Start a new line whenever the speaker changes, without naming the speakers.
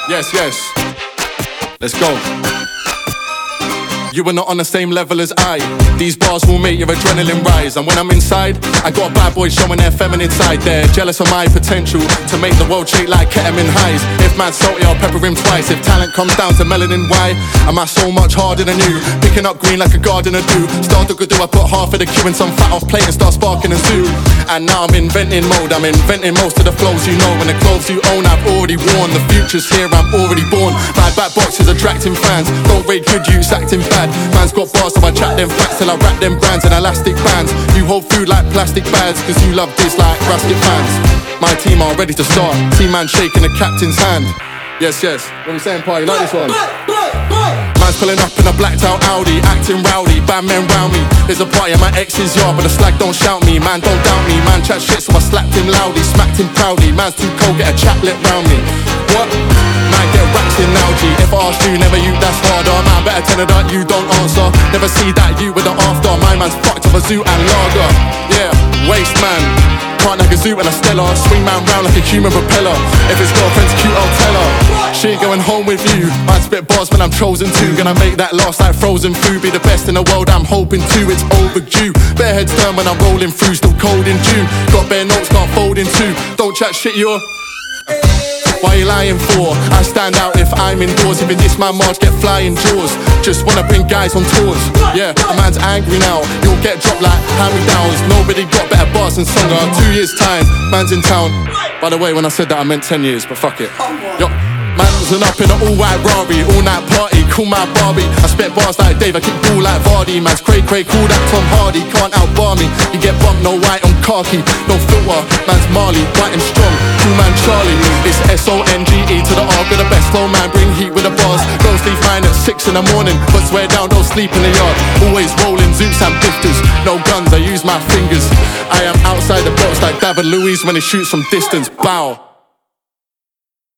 Yes, yes. Let's go. You are not on the same level as I. These bars will make your adrenaline rise. And when I'm inside, I got bad boys showing their feminine side. They're jealous of my potential to make the world shake like ketamine highs. If man's salty, I'll pepper him twice. If talent comes down to melanin, why am I so much harder than you? Picking up green like a gardener do. Start to do, I put half of the cue in some fat off plate and start sparking a zoo. And now I'm inventing mode. I'm inventing most of the flows you know. And the clothes you own, I've already worn. The future's here, I'm already born. My back box is attracting fans. Don't rate good use, acting bad. Man's got bars, so I chat them facts till I wrap them brands in elastic bands. You hold food like plastic bags, cause you love this like rascal fans. My team are ready to start. Team man shaking the captain's hand. Yes, yes. What we saying, party? Like this one? Man's pulling up in a blacked out Audi, acting rowdy, bad men round me. There's a party at my ex's yard, but the slag don't shout me. Man don't doubt me, man chat shit, so I slapped him loudly, smacked him proudly. Man's too cold, get a chaplet round me. What? Man get wrapped in now, G. If I ask you, never you, that's harder. Man better tell her that you don't answer. Never see that you with the after. My man's fucked up a zoo and lager. Yeah, waste man. Can't like a zoo and a Stella. Swing man round like a human propeller. If his girlfriend's cute, I'll tell her. She ain't going home with you. I'd spit bars when I'm chosen to. Gonna make that last like frozen food. Be the best in the world, I'm hoping to. It's overdue. Bare heads turn when I'm rolling through. Still cold in June. Got bare notes, can't fold in two. Don't chat shit, you're... Why you lying for? I stand out if I'm indoors. Even this man Marge get flying jaws. Just wanna bring guys on tours. Yeah, a man's angry now. You'll get dropped like hand-me-downs. Nobody got better bars than Songa. 2 years time, man's in town. By the way, when I said that I meant 10 years, but fuck it. Yo. Man's up in an all-white Rari, all-night party, call my Barbie. I spit bars like Dave, I kick ball like Vardy. Man's cray, call that Tom Hardy, can't outbar me. You get bumped, no white on khaki, no filter. Man's Marley, white and strong, cool man Charlie. It's S-O-N-G-E to the R, be the best flow man, bring heat with the bars. Girls leave mine at 6 in the morning, but swear down, don't sleep in the yard. Always rolling Zoots and bifters, no guns, I use my fingers. I am outside the box like David Luiz when he shoots from distance, bow.